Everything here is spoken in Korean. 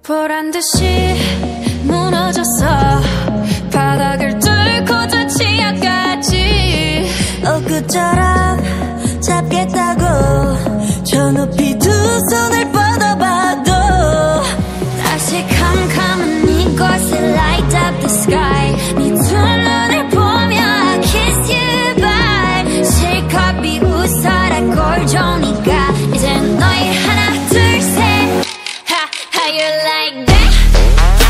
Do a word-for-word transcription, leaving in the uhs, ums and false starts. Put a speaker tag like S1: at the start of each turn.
S1: 보란 듯이 무너졌어. 바닥을 뚫고 저 치아까지
S2: 엊그처럼 잡겠다고 저 높이 두 손을 뻗어봐도
S1: 다시 캄캄한 이곳에 light up the sky.